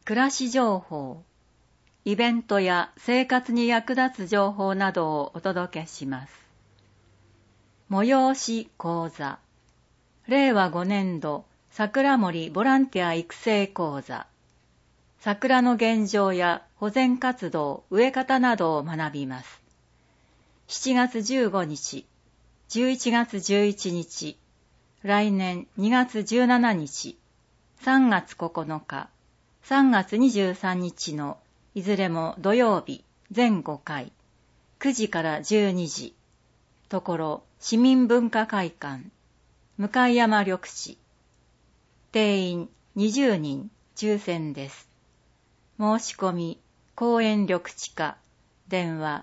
暮らし情報、イベントや生活に役立つ情報などをお届けします。催し講座、令和5年度桜森ボランティア育成講座、桜の現状や保全活動、植え方などを学びます。7月15日、11月11日、来年2月17日、3月9日、3月23日のいずれも土曜日全5回、9時から12時、ところ市民文化会館、向山緑地、定員20人抽選です。申し込み、公園緑地課、電話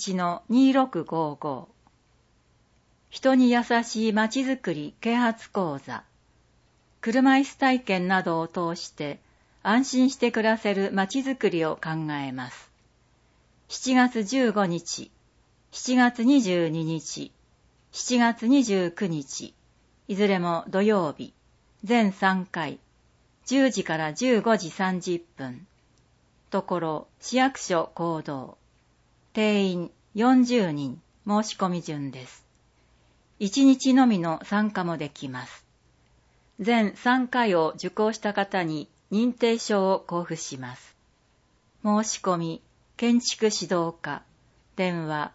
51-2655。人に優しいまちづくり啓発講座、車椅子体験などを通して安心して暮らせるまちづくりを考えます。7月15日、7月22日、7月29日、いずれも土曜日、全3回、10時から15時30分。ところ市役所講堂、定員40人申し込み順です。1日のみの参加もできます。全3回を受講した方に認定証を交付します。申し込み、建築指導課、電話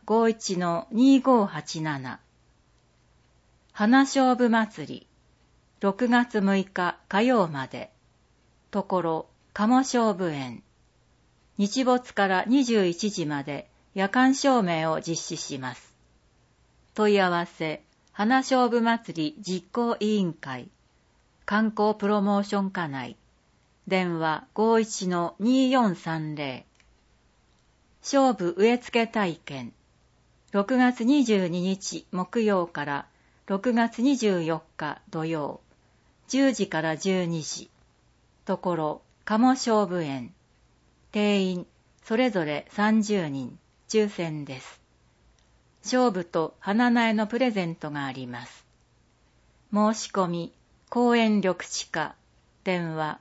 51-2587。花菖蒲祭り、6月6日火曜まで、ところ鴨菖蒲園、日没から21時まで夜間照明を実施します。問い合わせ、花菖蒲祭り実行委員会、観光プロモーション課内、電話51-2430。菖蒲植え付け体験、6月22日木曜から6月24日土曜、10時から12時、ところ鴨菖蒲園、定員それぞれ30人、抽選です。菖蒲と花苗のプレゼントがあります。申し込み、公園緑地課、電話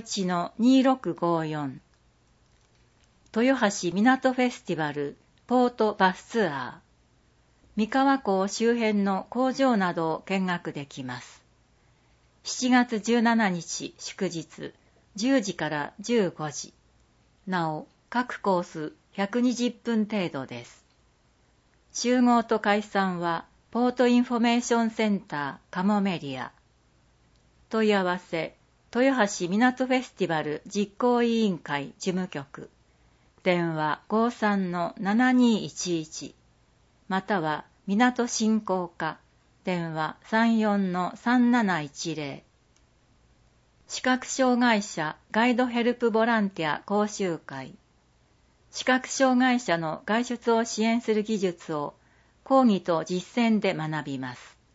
51-2654。豊橋港フェスティバルポートバスツアー、三河港周辺の工場などを見学できます。7月17日祝日、10時から15時。なお、各コース120分程度です。集合と解散は、ポートインフォメーションセンターカモメリア。問い合わせ、豊橋港フェスティバル実行委員会事務局。電話53-7211。または、港振興課。電話34-3710。視覚障害者ガイドヘルプボランティア講習会。視覚障害者の外出を支援する技術を講義と実践で学びます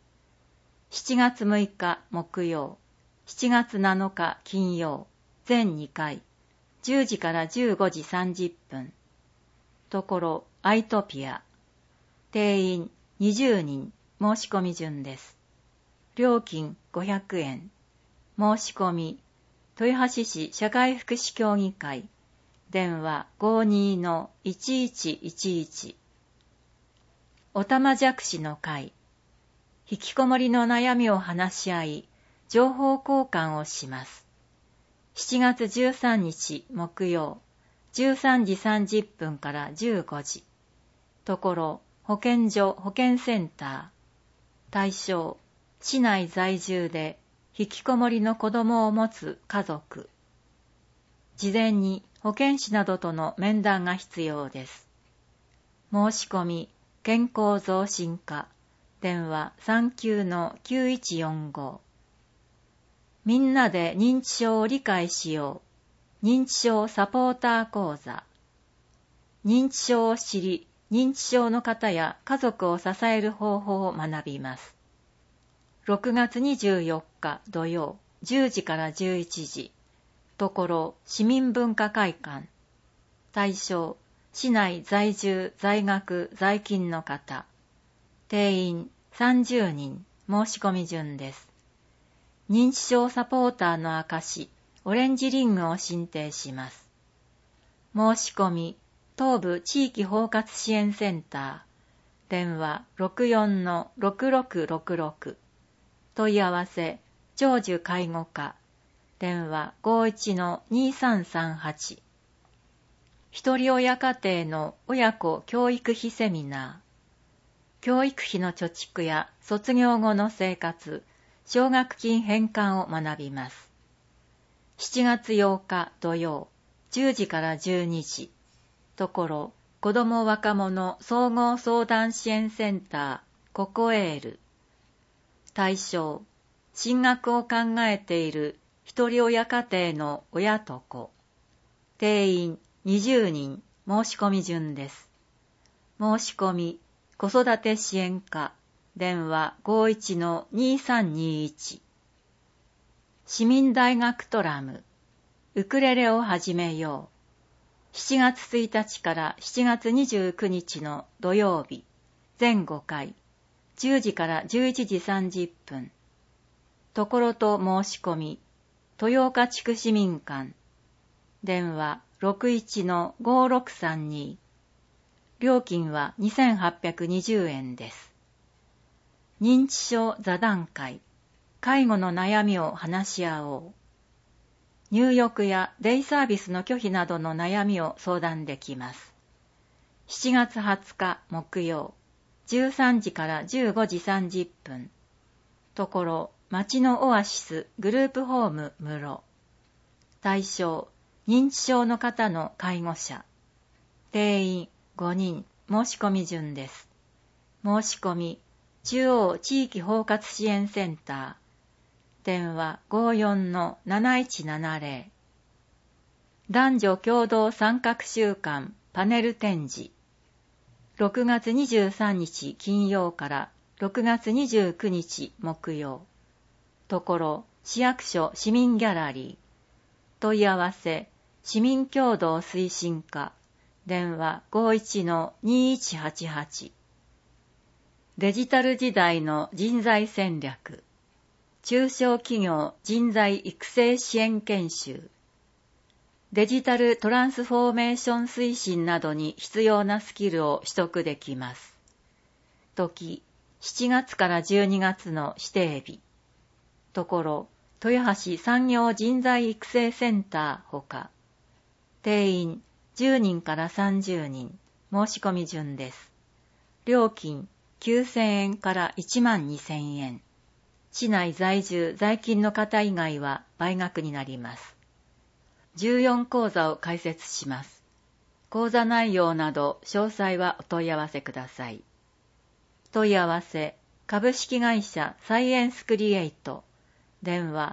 。7月6日木曜、7月7日金曜、全2回、10時から15時30分。ところアイトピア。定員20人申し込み順です。料金500円。申し込み、豊橋市社会福祉協議会、電話52-1111。おたまじゃくしの会、引きこもりの悩みを話し合い、情報交換をします。7月13日木曜、13時30分から15時。ところ、保健所保健センター。対象、市内在住で、引きこもりの子供を持つ家族。事前に保健師などとの面談が必要です。申し込み、健康増進課、電話39-9145。みんなで認知症を理解しよう。認知症サポーター講座。認知症を知り、認知症の方や家族を支える方法を学びます。6月24日土曜、10時から11時。ところ、市民文化会館。対象、市内在住、在学、在勤の方。定員30人、申し込み順です。認知症サポーターの証、 オレンジリングを申請します。申し込み、東部地域包括支援センター、電話 64-6666、問い合わせ、長寿介護課、電話 51-2338、ひとり親家庭の親子教育費セミナー、教育費の貯蓄や卒業後の生活、奨学金返還を学びます。7月8日土曜、10時から12時。ところ、子ども若者総合相談支援センター、ココエール。対象、進学を考えているひとり親家庭の親と子。定員20人、申し込み順です。申し込み、子育て支援課、電話 51-2321。市民大学トラム、ウクレレを始めよう。7月1日から7月29日の土曜日、全5回、10時から11時30分。ところと申し込み、豊岡地区市民館、電話 61-5632。料金は2820円です。認知症座談会、介護の悩みを話し合おう。入浴やデイサービスの拒否などの悩みを相談できます。7月20日木曜、13時から15時30分。ところ、町のオアシスグループホーム室。対象、認知症の方の介護者。定員5人、申し込み順です。申し込み、中央地域包括支援センター。電話 54-7170。男女共同参画週間パネル展示。6月23日金曜から6月29日木曜。ところ、市役所市民ギャラリー。問い合わせ、市民共同推進課。電話 51-2188。デジタル時代の人材戦略。中小企業人材育成支援研修。デジタルトランスフォーメーション推進などに必要なスキルを取得できます。時、7月から12月の指定日。ところ、豊橋産業人材育成センターほか。定員10人から30人、申し込み順です。料金9000円から12000円。市内在住在勤の方以外は倍額になります。14講座を開設します。講座内容など詳細はお問い合わせください。問い合わせ、株式会社サイエンスクリエイト、電話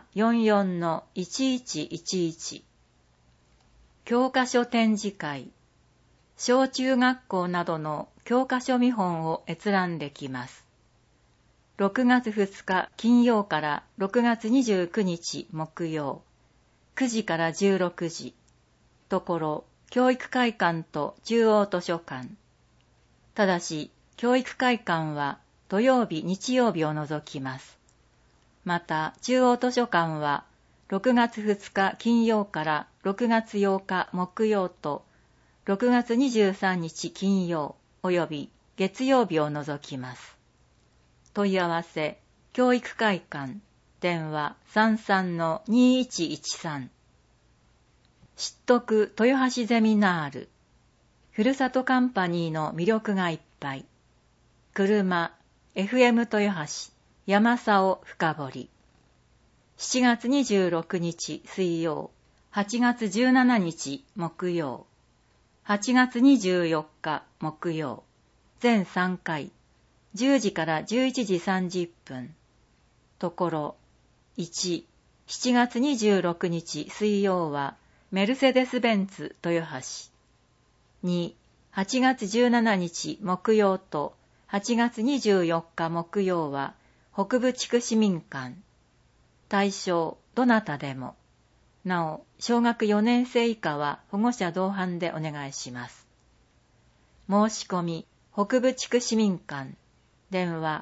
44-1111。教科書展示会、小中学校などの教科書見本を閲覧できます。6月2日金曜から6月29日木曜、9時から16時。ところ、教育会館と中央図書館。ただし、教育会館は土曜日、日曜日を除きます。また、中央図書館は6月2日金曜から6月8日木曜と6月23日金曜及び月曜日を除きます。問い合わせ、教育会館、電話 33-2113。知得豊橋ゼミナール。ふるさとカンパニーの魅力がいっぱい。車、FM 豊橋、山竿深堀。7月26日水曜、8月17日木曜、8月24日木曜、全3回、10時から11時30分。ところ、1、7月26日水曜はメルセデスベンツ豊橋。2、8月17日木曜と8月24日木曜は北部地区市民館。対象、どなたでも。なお、小学4年生以下は保護者同伴でお願いします。申し込み、北部地区市民館。電話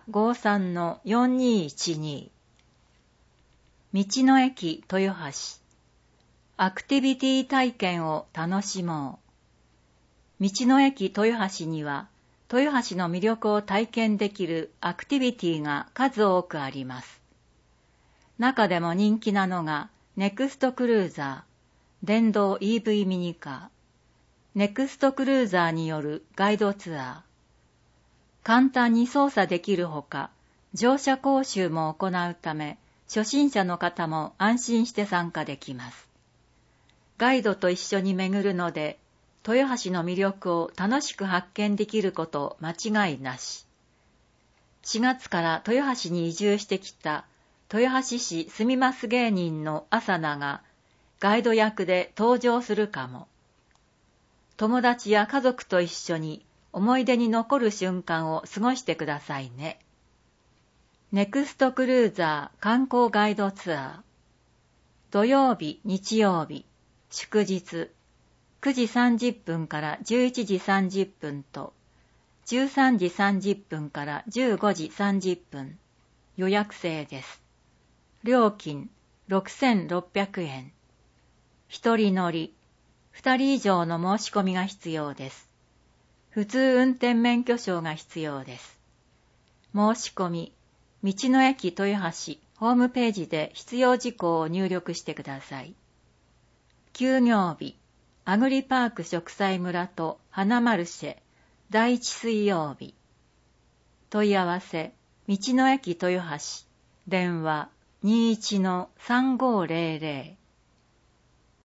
53-4212。道の駅豊橋。 アクティビティ体験を楽しもう。道の駅豊橋には、豊橋の魅力を体験できるアクティビティが数多くあります。中でも人気なのが、ネクストクルーザー、電動 EV ミニカー、ネクストクルーザーによるガイドツアー。簡単に操作できるほか、乗車講習も行うため、初心者の方も安心して参加できます。ガイドと一緒に巡るので、豊橋の魅力を楽しく発見できること間違いなし。4月から豊橋に移住してきた豊橋市住みます芸人の朝菜がガイド役で登場するかも。友達や家族と一緒に思い出に残る瞬間を過ごしてくださいね。ネクストクルーザー観光ガイドツアー。土曜日、日曜日、祝日、9時30分から11時30分と、13時30分から15時30分、予約制です。料金6600円。一人乗り、2人以上の申し込みが必要です。普通運転免許証が必要です。申し込み、道の駅豊橋ホームページで必要事項を入力してください。休業日、アグリパーク植栽村と花マルシェ、第1水曜日。問い合わせ、道の駅豊橋、電話 21-3500